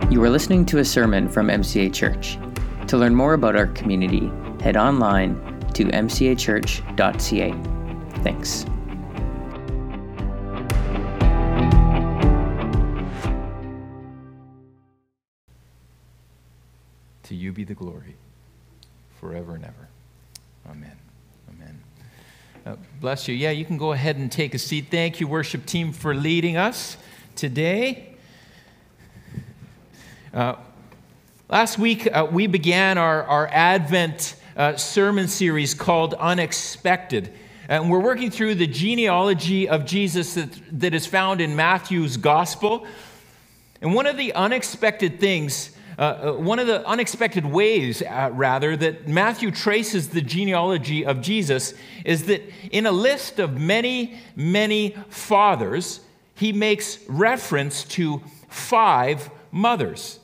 You are listening to a sermon from MCA Church. To learn more about our community, head online to mcachurch.ca. Thanks. To you be the glory, forever and ever. Amen. Amen. Bless you. Yeah, you can go ahead and take a seat. Thank you, worship team, for leading us today. Last week, we began our Advent sermon series called Unexpected. And we're working through the genealogy of Jesus that is found in Matthew's Gospel. And one of the unexpected things, one of the unexpected ways, that Matthew traces the genealogy of Jesus is that in a list of many, many fathers, he makes reference to 5 mothers.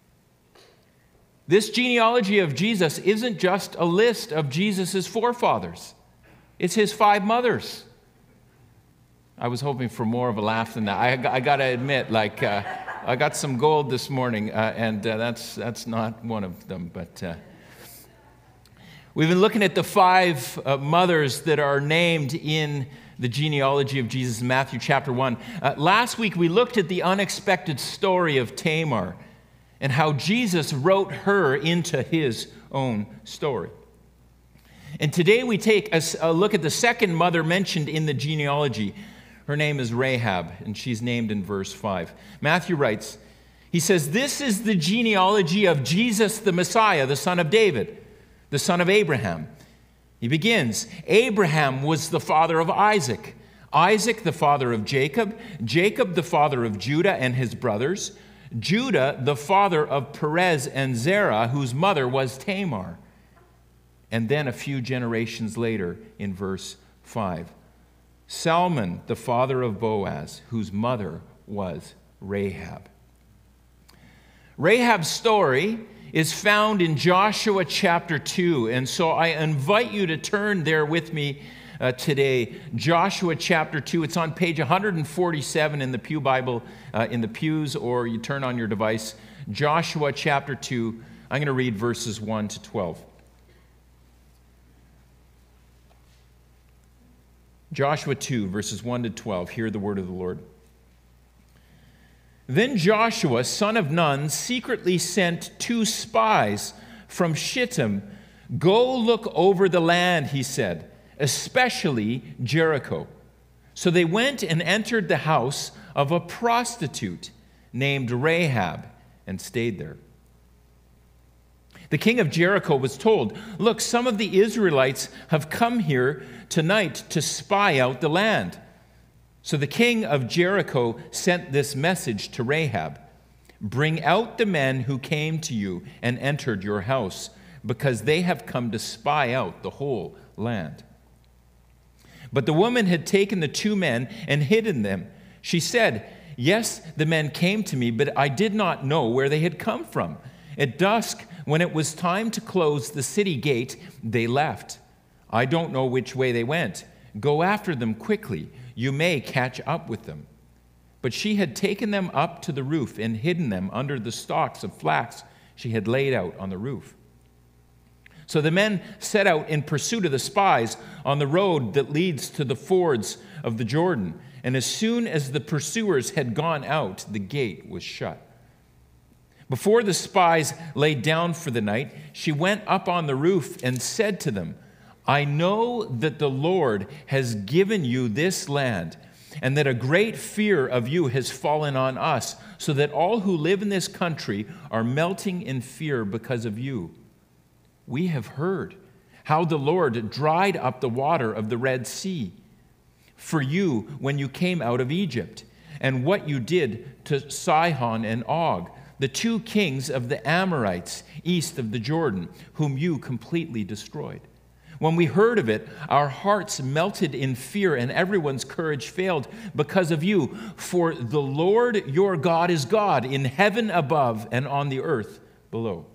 This genealogy of Jesus isn't just a list of Jesus' forefathers. It's his 5 mothers. I was hoping for more of a laugh than that. I got to admit, I got some gold this morning, and that's not one of them. But we've been looking at the 5 mothers that are named in the genealogy of Jesus in Matthew chapter 1. Last week, we looked at the unexpected story of Tamar and how Jesus wrote her into his own story. And today we take a look at the second mother mentioned in the genealogy. Her name is Rahab, and she's named in verse 5. Matthew writes, he says, "This is the genealogy of Jesus the Messiah, the son of David, the son of Abraham." He begins, "Abraham was the father of Isaac, Isaac the father of Jacob, Jacob the father of Judah and his brothers, Judah the father of Perez and Zerah, whose mother was Tamar." And then a few generations later in verse 5, Salmon the father of Boaz, whose mother was Rahab. Rahab's story is found in Joshua chapter 2, and so I invite you to turn there with me today. Joshua chapter 2, it's on page 147 in the Pew Bible, in the pews, or you turn on your device. Joshua chapter 2, I'm going to read verses 1 to 12. Joshua 2, verses 1 to 12. Hear the word of the Lord. "Then Joshua, son of Nun, secretly sent 2 spies from Shittim. 'Go look over the land,' he said, 'especially Jericho.' So they went and entered the house of a prostitute named Rahab and stayed there. The king of Jericho was told, 'Look, some of the Israelites have come here tonight to spy out the land.' So the king of Jericho sent this message to Rahab, 'Bring out the men who came to you and entered your house, because they have come to spy out the whole land.' But the woman had taken the 2 men and hidden them. She said, 'Yes, the men came to me, but I did not know where they had come from. At dusk, when it was time to close the city gate, they left. I don't know which way they went. Go after them quickly. You may catch up with them.' But she had taken them up to the roof and hidden them under the stalks of flax she had laid out on the roof. So the men set out in pursuit of the spies on the road that leads to the fords of the Jordan. And as soon as the pursuers had gone out, the gate was shut. Before the spies lay down for the night, she went up on the roof and said to them, 'I know that the Lord has given you this land, and that a great fear of you has fallen on us, so that all who live in this country are melting in fear because of you. We have heard how the Lord dried up the water of the Red Sea for you when you came out of Egypt, and what you did to Sihon and Og, the 2 kings of the Amorites east of the Jordan, whom you completely destroyed. When we heard of it, our hearts melted in fear, and everyone's courage failed because of you. For the Lord your God is God in heaven above and on the earth below.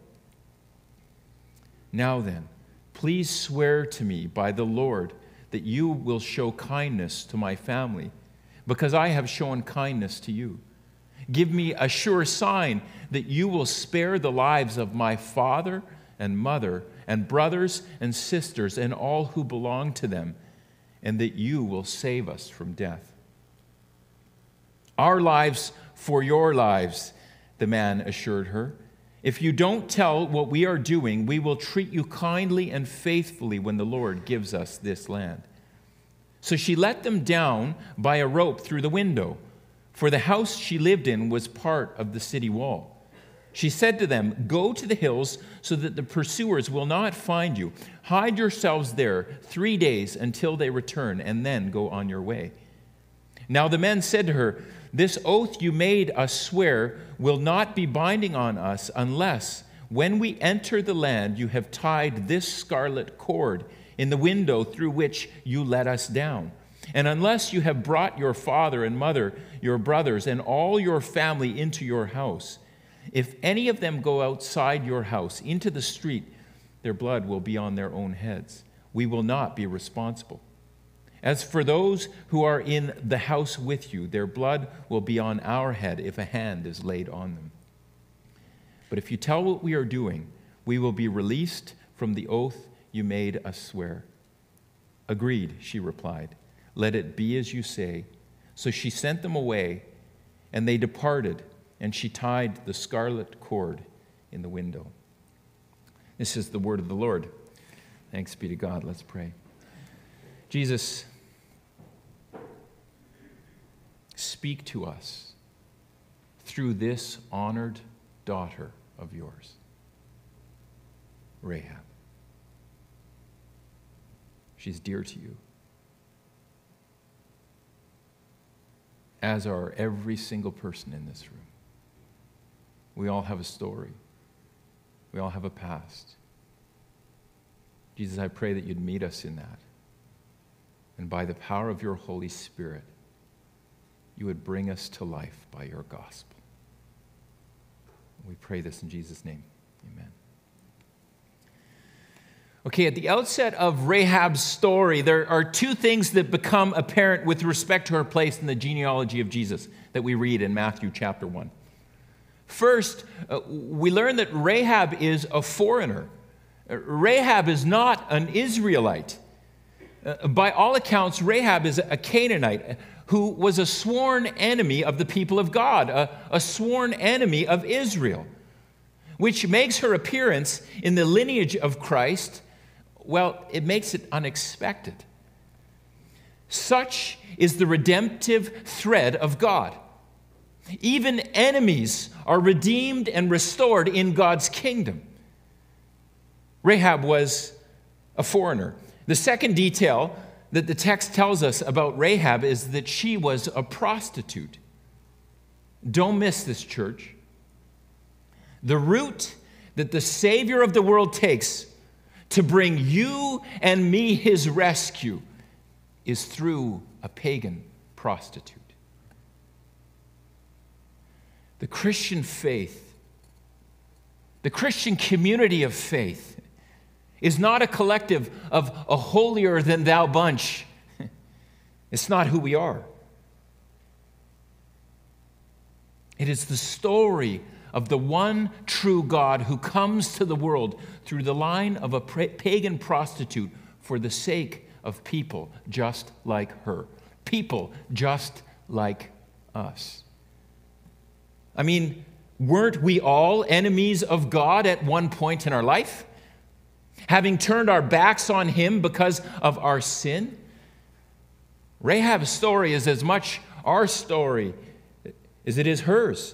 Now then, please swear to me by the Lord that you will show kindness to my family, because I have shown kindness to you. Give me a sure sign that you will spare the lives of my father and mother and brothers and sisters and all who belong to them, and that you will save us from death." "Our lives for your lives," the man assured her. "If you don't tell what we are doing, we will treat you kindly and faithfully when the Lord gives us this land." So she let them down by a rope through the window, for the house she lived in was part of the city wall. She said to them, "Go to the hills so that the pursuers will not find you. Hide yourselves there 3 days until they return, and then go on your way." Now the men said to her, "This oath you made us swear will not be binding on us unless, when we enter the land, you have tied this scarlet cord in the window through which you let us down. And unless you have brought your father and mother, your brothers, and all your family into your house. If any of them go outside your house into the street, their blood will be on their own heads. We will not be responsible. As for those who are in the house with you, their blood will be on our head if a hand is laid on them. But if you tell what we are doing, we will be released from the oath you made us swear." "Agreed," she replied. "Let it be as you say." So she sent them away, and they departed, and she tied the scarlet cord in the window. This is the word of the Lord. Thanks be to God. Let's pray. Jesus, speak to us through this honored daughter of yours, Rahab. She's dear to you, as are every single person in this room. We all have a story. We all have a past. Jesus, I pray that you'd meet us in that. And by the power of your Holy Spirit, you would bring us to life by your gospel. We pray this in Jesus' name. Amen. Okay, at the outset of Rahab's story, there are two things that become apparent with respect to her place in the genealogy of Jesus that we read in Matthew chapter 1. First, we learn that Rahab is a foreigner. Rahab is not an Israelite. By all accounts, Rahab is a Canaanite who was a sworn enemy of the people of God, a sworn enemy of Israel, which makes her appearance in the lineage of Christ, well, it makes it unexpected. Such is the redemptive thread of God. Even enemies are redeemed and restored in God's kingdom. Rahab was a foreigner. The second detail that the text tells us about Rahab is that she was a prostitute. Don't miss this, church. The route that the Savior of the world takes to bring you and me his rescue is through a pagan prostitute. The Christian faith, the Christian community of faith, is not a collective of a holier-than-thou bunch. It's not who we are. It is the story of the one true God who comes to the world through the line of a pagan prostitute for the sake of people just like her, people just like us. I mean, weren't we all enemies of God at one point in our life? Having turned our backs on him because of our sin? Rahab's story is as much our story as it is hers.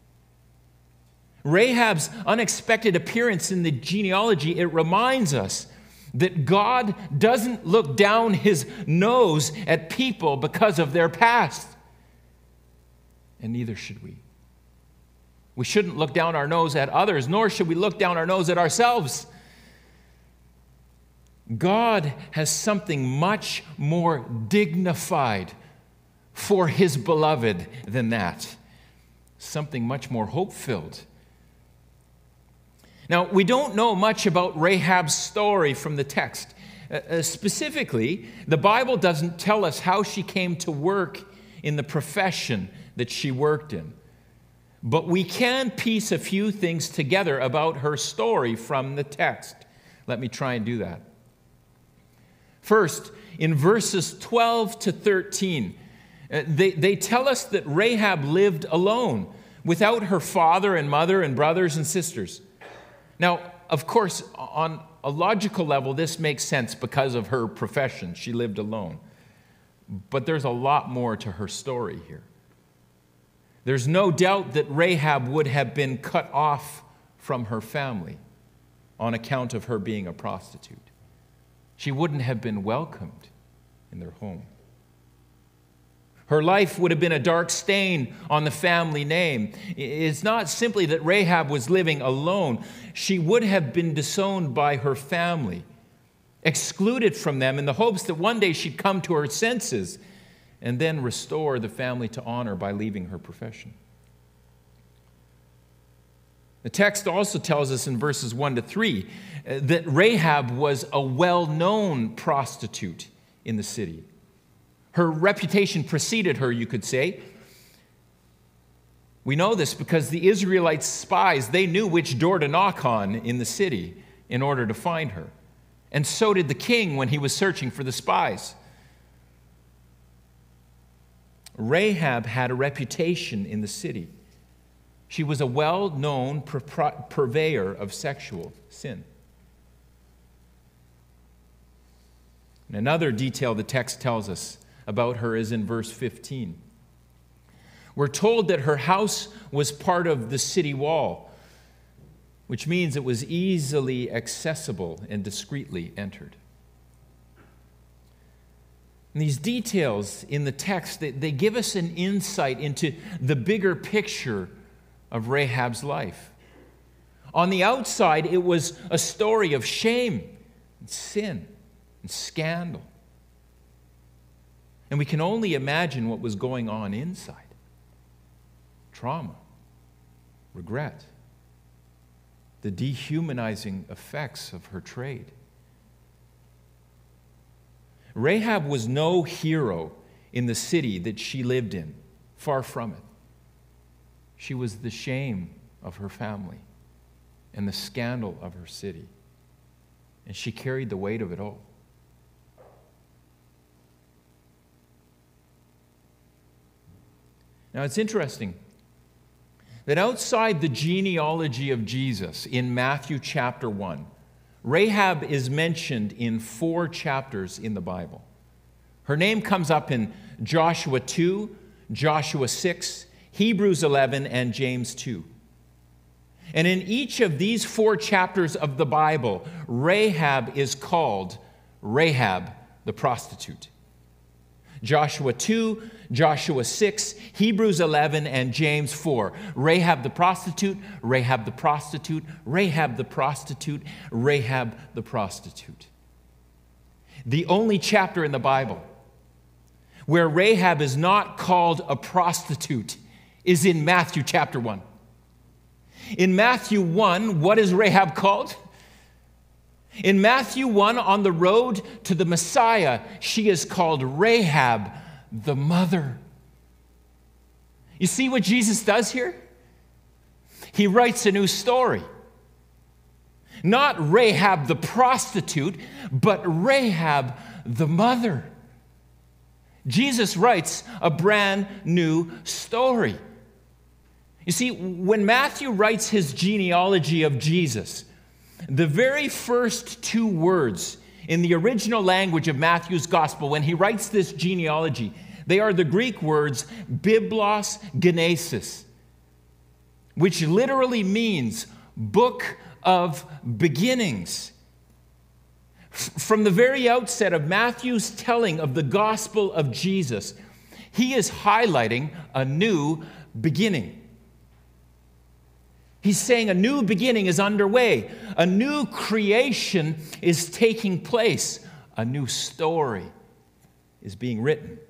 Rahab's unexpected appearance in the genealogy, it reminds us that God doesn't look down his nose at people because of their past. And neither should we. We shouldn't look down our nose at others, nor should we look down our nose at ourselves. God has something much more dignified for his beloved than that. Something much more hope-filled. Now, we don't know much about Rahab's story from the text. Specifically, the Bible doesn't tell us how she came to work in the profession that she worked in. But we can piece a few things together about her story from the text. Let me try and do that. First, in verses 12 to 13, they tell us that Rahab lived alone, without her father and mother and brothers and sisters. Now, of course, on a logical level, this makes sense because of her profession. She lived alone. But there's a lot more to her story here. There's no doubt that Rahab would have been cut off from her family on account of her being a prostitute. She wouldn't have been welcomed in their home. Her life would have been a dark stain on the family name. It's not simply that Rahab was living alone. She would have been disowned by her family, excluded from them in the hopes that one day she'd come to her senses and then restore the family to honor by leaving her profession. The text also tells us in verses 1 to 3 that Rahab was a well-known prostitute in the city. Her reputation preceded her, you could say. We know this because the Israelite spies, they knew which door to knock on in the city in order to find her. And so did the king when he was searching for the spies. Rahab had a reputation in the city. She was a well-known purveyor of sexual sin. And another detail the text tells us about her is in verse 15. We're told that her house was part of the city wall, which means it was easily accessible and discreetly entered. And these details in the text, they give us an insight into the bigger picture of Rahab's life. On the outside, it was a story of shame and sin and scandal. And we can only imagine what was going on inside. Trauma, regret, the dehumanizing effects of her trade. Rahab was no hero in the city that she lived in, far from it. She was the shame of her family and the scandal of her city. And she carried the weight of it all. Now, it's interesting that outside the genealogy of Jesus in Matthew chapter 1, Rahab is mentioned in 4 chapters in the Bible. Her name comes up in Joshua 2, Joshua 6, Hebrews 11, and James 2. And in each of these 4 chapters of the Bible, Rahab is called Rahab the prostitute. Joshua 2, Joshua 6, Hebrews 11, and James 4. Rahab the prostitute, Rahab the prostitute, Rahab the prostitute, Rahab the prostitute. The only chapter in the Bible where Rahab is not called a prostitute is in Matthew chapter 1. In Matthew 1, what is Rahab called? In Matthew 1, on the road to the Messiah, she is called Rahab, the mother. You see what Jesus does here? He writes a new story. Not Rahab the prostitute, but Rahab the mother. Jesus writes a brand new story. You see, when Matthew writes his genealogy of Jesus, the very first 2 words in the original language of Matthew's gospel, when he writes this genealogy, they are the Greek words Biblos Genesis, which literally means book of beginnings. From the very outset of Matthew's telling of the gospel of Jesus, he is highlighting a new beginning. He's saying a new beginning is underway. A new creation is taking place. A new story is being written.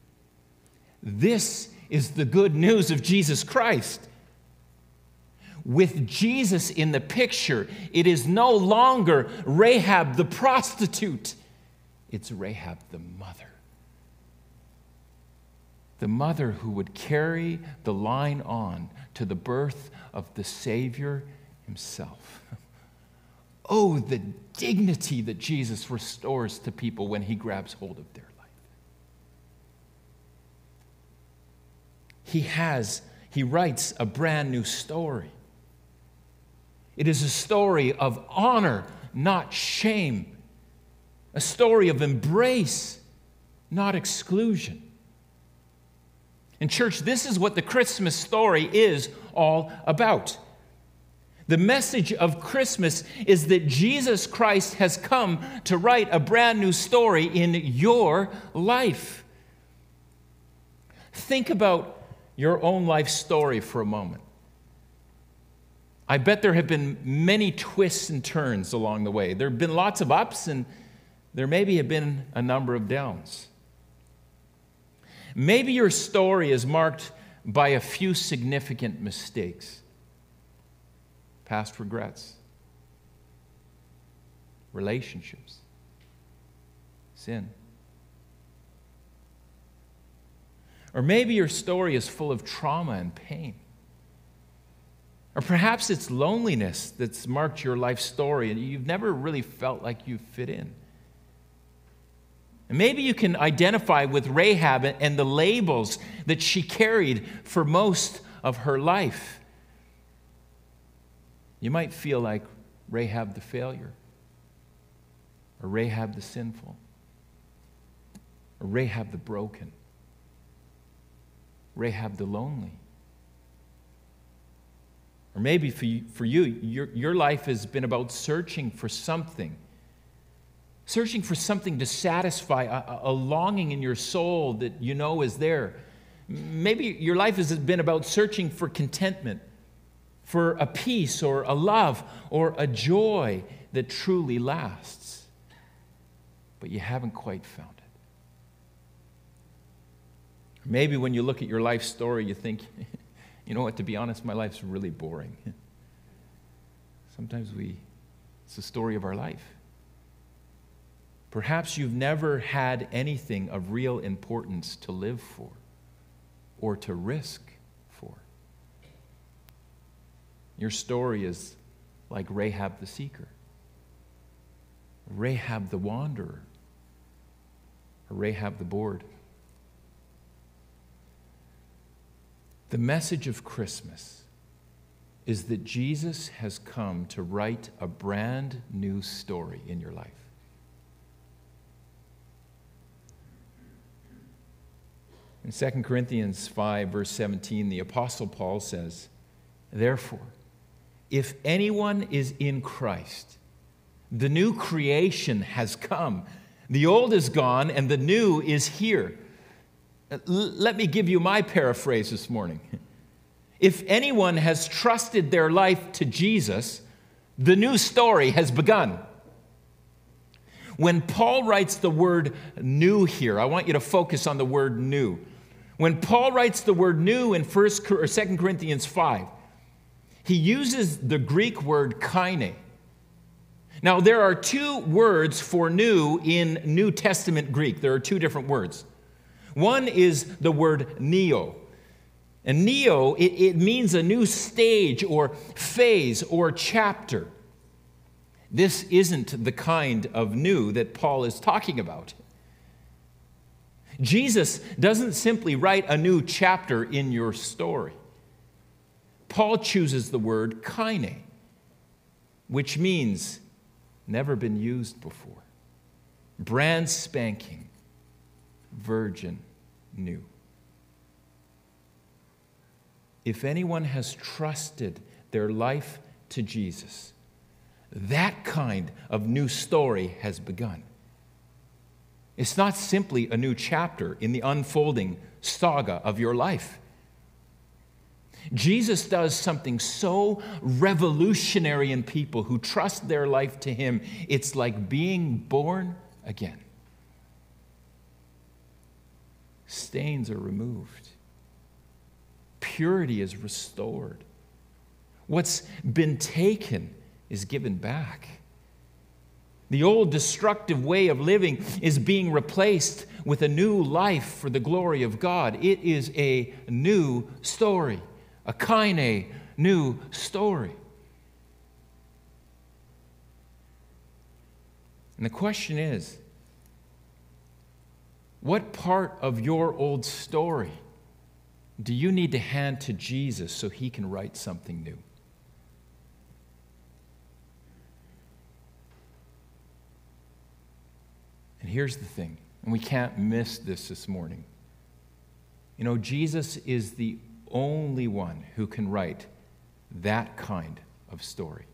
This is the good news of Jesus Christ. With Jesus in the picture, it is no longer Rahab the prostitute. It's Rahab the mother. the mother who would carry the line on to the birth of the Savior himself. Oh, the dignity that Jesus restores to people when he grabs hold of their life. He writes a brand new story. It is a story of honor, not shame. A story of embrace, not exclusion. And church, this is what the Christmas story is all about. The message of Christmas is that Jesus Christ has come to write a brand new story in your life. Think about your own life story for a moment. I bet there have been many twists and turns along the way. There have been lots of ups, and there maybe have been a number of downs. Maybe your story is marked by a few significant mistakes, past regrets, relationships, sin. Or maybe your story is full of trauma and pain. Or perhaps it's loneliness that's marked your life story and you've never really felt like you fit in. And maybe you can identify with Rahab and the labels that she carried for most of her life. You might feel like Rahab the failure, or Rahab the sinful, or Rahab the broken, Rahab the lonely. Or maybe for you, your life has been about searching for something to satisfy a longing in your soul that you know is there. Maybe your life has been about searching for contentment, for a peace or a love or a joy that truly lasts. But you haven't quite found it. Maybe when you look at your life story, you think, you know what, to be honest, my life's really boring. Sometimes it's the story of our life. Perhaps you've never had anything of real importance to live for or to risk for. Your story is like Rahab the seeker, Rahab the wanderer, or Rahab the bored. The message of Christmas is that Jesus has come to write a brand new story in your life. In 2 Corinthians 5, verse 17, the Apostle Paul says, "Therefore, if anyone is in Christ, the new creation has come. The old is gone and the new is here." Let me give you my paraphrase this morning. If anyone has trusted their life to Jesus, the new story has begun. When Paul writes the word new here, I want you to focus on the word new. When Paul writes the word new in 2 Corinthians 5, he uses the Greek word kaine. Now, there are two words for new in New Testament Greek. There are two different words. One is the word neo. And neo, it means a new stage or phase or chapter. This isn't the kind of new that Paul is talking about. Jesus doesn't simply write a new chapter in your story. Paul chooses the word kaine, which means never been used before. Brand spanking, virgin new. If anyone has trusted their life to Jesus, that kind of new story has begun. It's not simply a new chapter in the unfolding saga of your life. Jesus does something so revolutionary in people who trust their life to him. It's like being born again. Stains are removed. Purity is restored. What's been taken is given back. The old destructive way of living is being replaced with a new life for the glory of God. It is a new story, a kaine new story. And the question is, what part of your old story do you need to hand to Jesus so he can write something new? And here's the thing, and we can't miss this morning. You know, Jesus is the only one who can write that kind of story.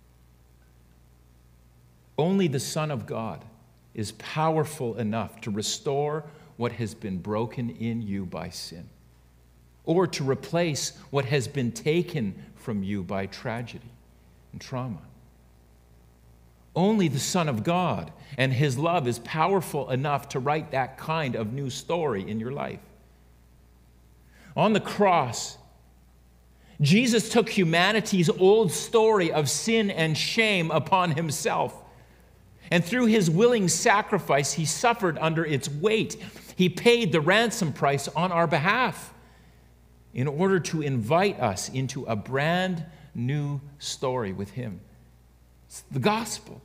Only the Son of God is powerful enough to restore what has been broken in you by sin, or to replace what has been taken from you by tragedy and trauma. Only the Son of God and his love is powerful enough to write that kind of new story in your life. On the cross, Jesus took humanity's old story of sin and shame upon himself. And through his willing sacrifice, he suffered under its weight. He paid the ransom price on our behalf in order to invite us into a brand new story with him. It's the gospel.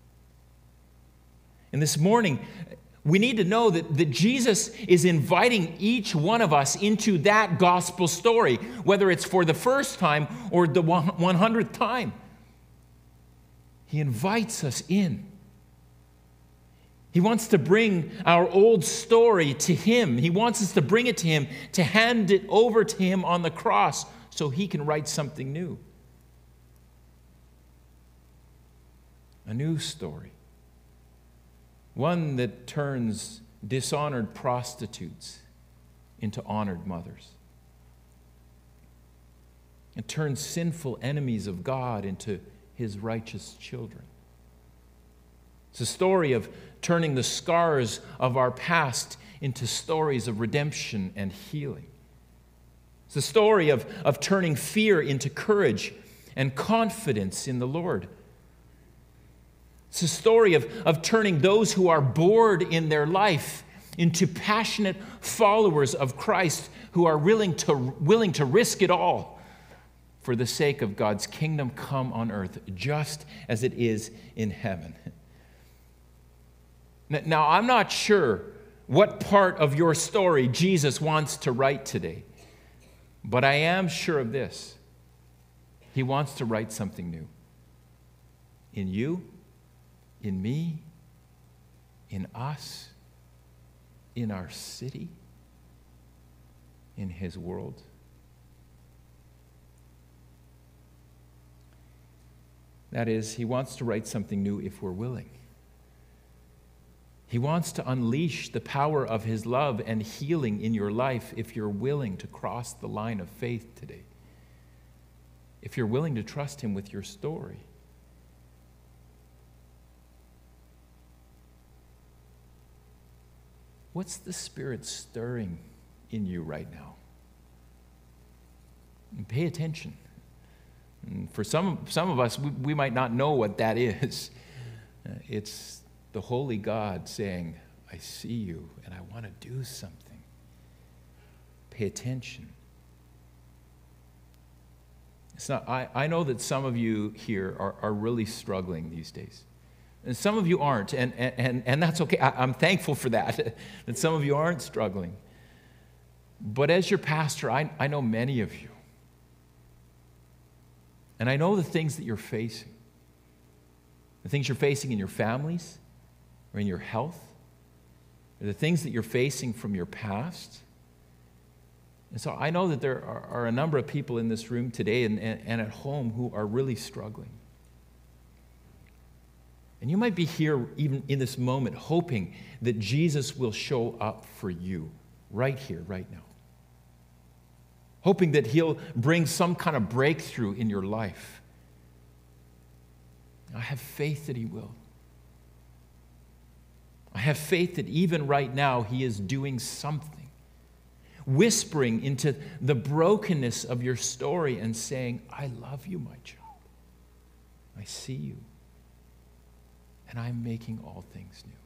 And this morning, we need to know that Jesus is inviting each one of us into that gospel story, whether it's for the first time or the 100th time. He invites us in. He wants to bring our old story to him. He wants us to bring it to him, to hand it over to him on the cross so he can write something new. A new story. One that turns dishonored prostitutes into honored mothers. It turns sinful enemies of God into his righteous children. It's a story of turning the scars of our past into stories of redemption and healing. It's a story of turning fear into courage and confidence in the Lord. It's a story of turning those who are bored in their life into passionate followers of Christ who are willing to risk it all for the sake of God's kingdom come on earth, just as it is in heaven. Now, I'm not sure what part of your story Jesus wants to write today, but I am sure of this. He wants to write something new. In you, in me, in us, in our city, in his world. That is, he wants to write something new if we're willing. He wants to unleash the power of his love and healing in your life if you're willing to cross the line of faith today. If you're willing to trust him with your story. What's the Spirit stirring in you right now? And pay attention. And for some of us, we might not know what that is. It's the Holy God saying, I see you and I want to do something. Pay attention. It's not. I know that some of you here are really struggling these days. And some of you aren't, and that's okay. I'm thankful for that some of you aren't struggling. But as your pastor, I know many of you. And I know the things that you're facing. The things you're facing in your families, or in your health, or the things that you're facing from your past. And so I know that there are a number of people in this room today and at home who are really struggling. And you might be here even in this moment hoping that Jesus will show up for you right here, right now. Hoping that he'll bring some kind of breakthrough in your life. I have faith that he will. I have faith that even right now he is doing something, whispering into the brokenness of your story and saying, I love you, my child. I see you. and I'm making all things new.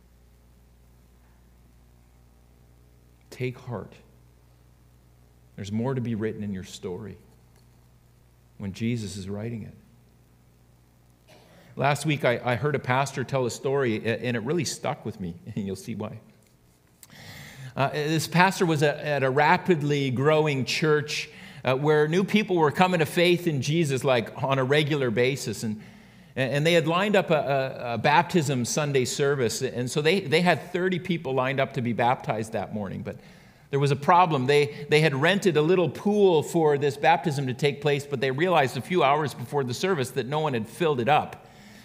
Take heart. There's more to be written in your story when Jesus is writing it. Last week, I heard a pastor tell a story, and it really stuck with me, and you'll see why. This pastor was at a rapidly growing church where new people were coming to faith in Jesus like on a regular basis, and they had lined up a baptism Sunday service, and so they had 30 people lined up to be baptized that morning, but there was a problem. They had rented a little pool for this baptism to take place, but they realized a few hours before the service that no one had filled it up.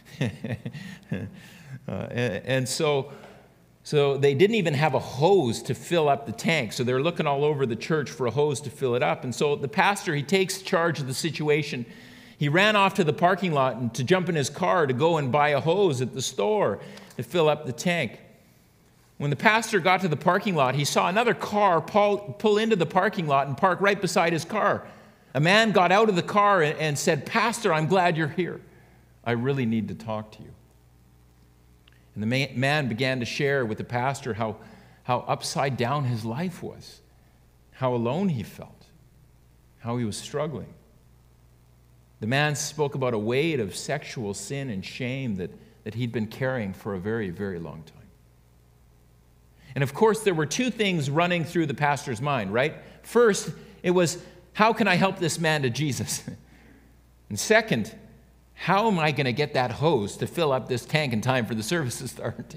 And so they didn't even have a hose to fill up the tank. So they're looking all over the church for a hose to fill it up. And so the pastor, he takes charge of the situation. He ran off to the parking lot and to jump in his car to go and buy a hose at the store to fill up the tank. When the pastor got to the parking lot, he saw another car pull into the parking lot and park right beside his car. A man got out of the car and said, "Pastor, I'm glad you're here. I really need to talk to you." And the man began to share with the pastor how upside down his life was, how alone he felt, how he was struggling. The man spoke about a weight of sexual sin and shame that he'd been carrying for a very, very long time. And of course, there were two things running through the pastor's mind, right? First, it was, how can I help this man to Jesus? And second, how am I going to get that hose to fill up this tank in time for the service to start?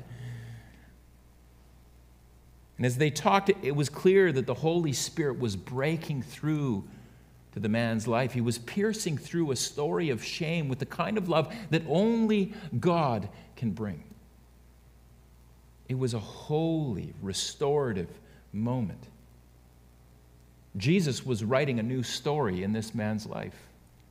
And as they talked, it was clear that the Holy Spirit was breaking through to the man's life. He was piercing through a story of shame with the kind of love that only God can bring. It was a holy, restorative moment. Jesus was writing a new story in this man's life.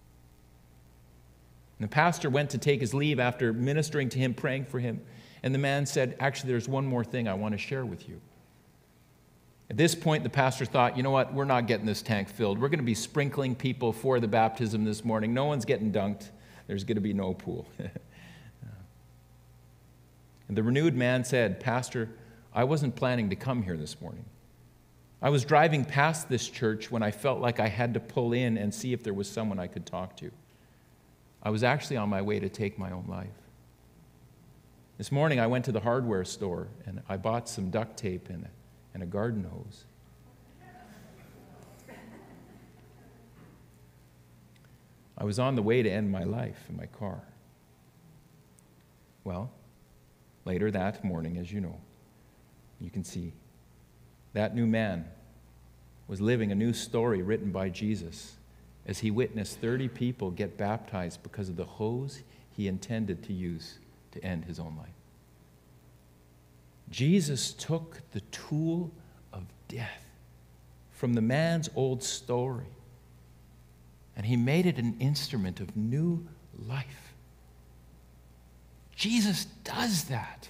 And the pastor went to take his leave after ministering to him, praying for him. And the man said, "Actually, there's one more thing I want to share with you." At this point, the pastor thought, you know what, we're not getting this tank filled. We're going to be sprinkling people for the baptism this morning. No one's getting dunked. There's going to be no pool. And the renewed man said, "Pastor, I wasn't planning to come here this morning. I was driving past this church when I felt like I had to pull in and see if there was someone I could talk to. I was actually on my way to take my own life. This morning I went to the hardware store and I bought some duct tape and a garden hose. I was on the way to end my life in my car." Well, later that morning, as you know, you can see, that new man was living a new story written by Jesus as he witnessed 30 people get baptized because of the hose he intended to use to end his own life. Jesus took the tool of death from the man's old story and he made it an instrument of new life. Jesus does that.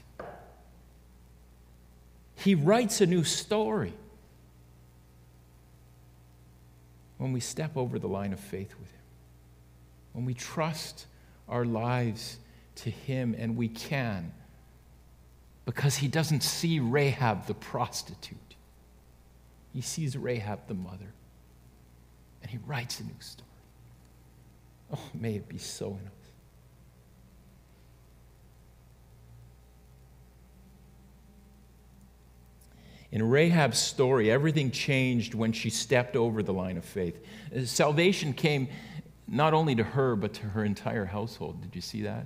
He writes a new story when we step over the line of faith with him, when we trust our lives to him, and we can, because he doesn't see Rahab the prostitute. He sees Rahab the mother, and he writes a new story. Oh, may it be so in us. In Rahab's story, everything changed when she stepped over the line of faith. Salvation came not only to her, but to her entire household. Did you see that?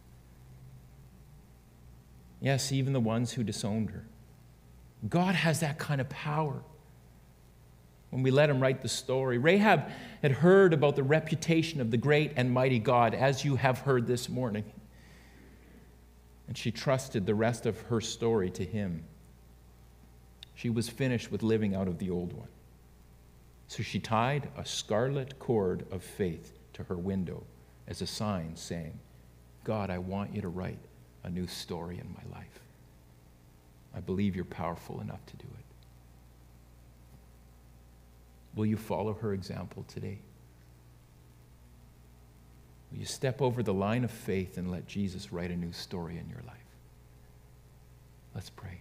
Yes, even the ones who disowned her. God has that kind of power when we let him write the story. Rahab had heard about the reputation of the great and mighty God, as you have heard this morning. And she trusted the rest of her story to him. She was finished with living out of the old one. So she tied a scarlet cord of faith to her window as a sign saying, "God, I want you to write a new story in my life. I believe you're powerful enough to do it." Will you follow her example today? Will you step over the line of faith and let Jesus write a new story in your life? Let's pray.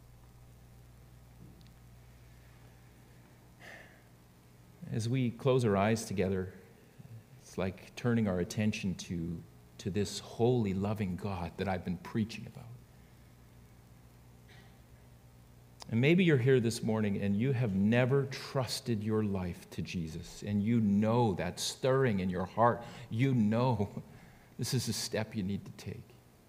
As we close our eyes together, it's like turning our attention to this holy, loving God that I've been preaching about. And maybe you're here this morning and you have never trusted your life to Jesus, and you know that stirring in your heart. You know this is a step you need to take.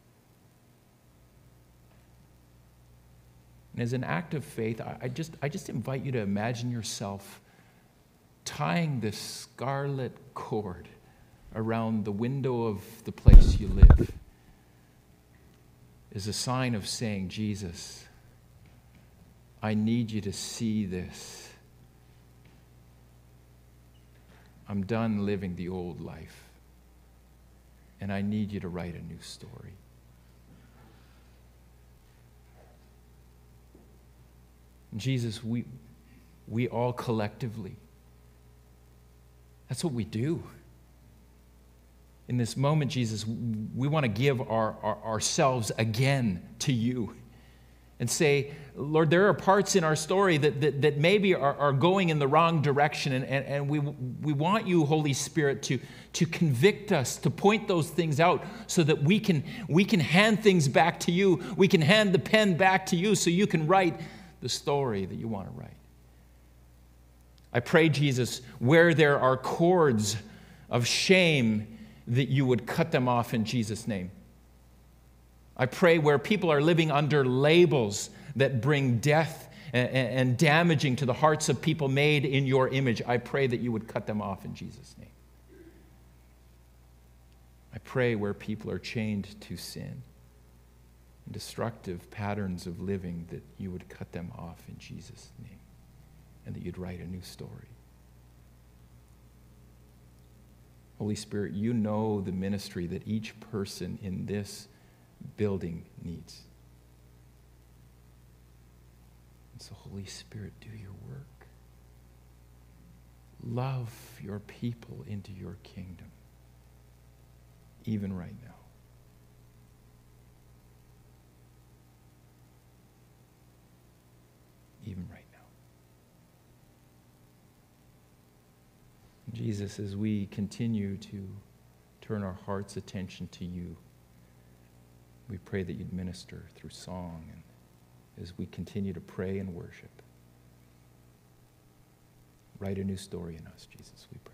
And as an act of faith, I just invite you to imagine yourself tying this scarlet cord around the window of the place you live is a sign of saying, Jesus, I need you to see this. I'm done living the old life, and I need you to write a new story. Jesus, we all collectively, that's what we do. In this moment, Jesus, we want to give ourselves again to you and say, Lord, there are parts in our story that maybe are going in the wrong direction, and we want you, Holy Spirit, to convict us, to point those things out so that we can hand things back to you. We can hand the pen back to you so you can write the story that you want to write. I pray, Jesus, where there are cords of shame, that you would cut them off in Jesus' name. I pray where people are living under labels that bring death and damaging to the hearts of people made in your image, I pray that you would cut them off in Jesus' name. I pray where people are chained to sin and destructive patterns of living, that you would cut them off in Jesus' name, and that you'd write a new story. Holy Spirit, you know the ministry that each person in this building needs. And so, Holy Spirit, do your work. Love your people into your kingdom, even right now. Even right now. Jesus, as we continue to turn our heart's attention to you, we pray that you'd minister through song, and as we continue to pray and worship, write a new story in us, Jesus, we pray.